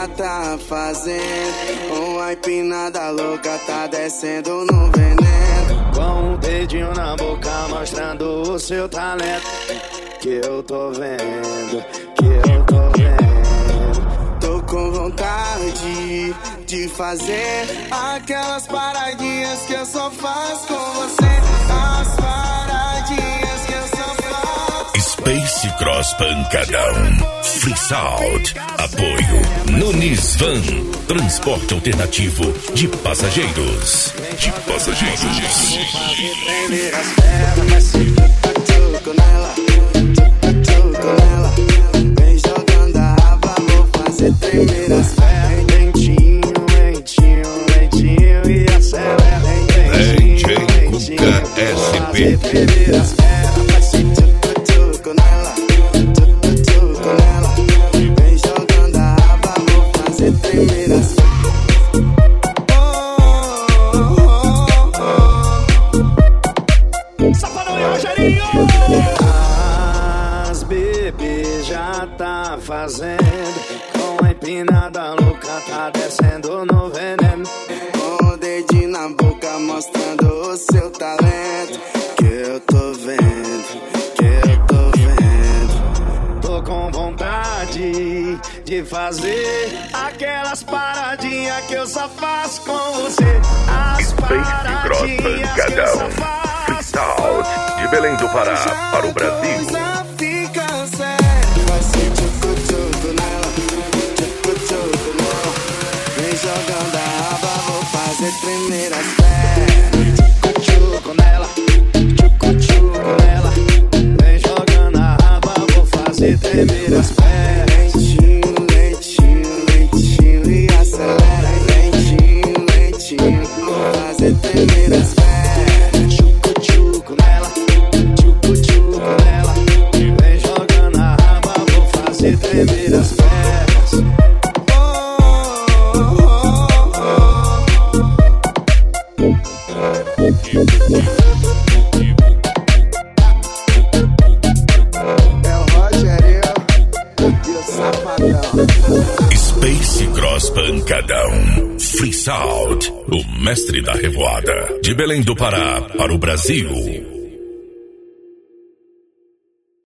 já tá fazendo. Uma empinada louca tá descendo no veneno. Com um dedinho na boca mostrando o seu talento. Que eu tô vendo, que eu tô vendo. Tô com vontade de fazer aquelas paradinhas que eu só faço com você. As paradinhas que eu só faço. Space Cross Pancadão, Freesound, apoio Nunes Van, transporte alternativo de passageiros. Tuco nela, tuco nela. Vem jogando a raba, vou fazer tremer as pernas. Lentinho, lentinho, lentinho e acelera. DJ Cuca SP. Tremer as pernas. Tuco nela, tuco nela. Vem jogando a raba, vou fazer tremer as pernas. Safadão e Rogerinho! As bebês já tá fazendo. Com a empinada louca tá descendo no veneno. Com o dedinho na boca mostrando o seu talento. Que eu tô vendo, que eu tô vendo. Tô com vontade de fazer aquelas paradinhas que eu só faço com você. As Space Cross paradinhas que eu só Pancadão, faço. Freesound, de Belém do Pará para o Brasil. Coisa fica séria. Vai ser tchucu-tchucu nela, tchucu-tchucu nela. Vem jogando a raba, vou fazer tremer as pernas. Tchucu-tchucu nela, tchucu-tchucu nela. Vem jogando a raba, vou fazer tremer as pernas. Lentinho, lentinho, lentinho e acelera. Lentinho, lentinho, vou fazer tremer as pernas. Tchucu-tchucu nela, tchucu-tchucu nela. Vem jogando a raba, vou fazer tremer as pernas. É o Rogerinho e o Safadão. Space Cross Pancadão, Freesound, o mestre da revoada, de Belém do Pará para o Brasil.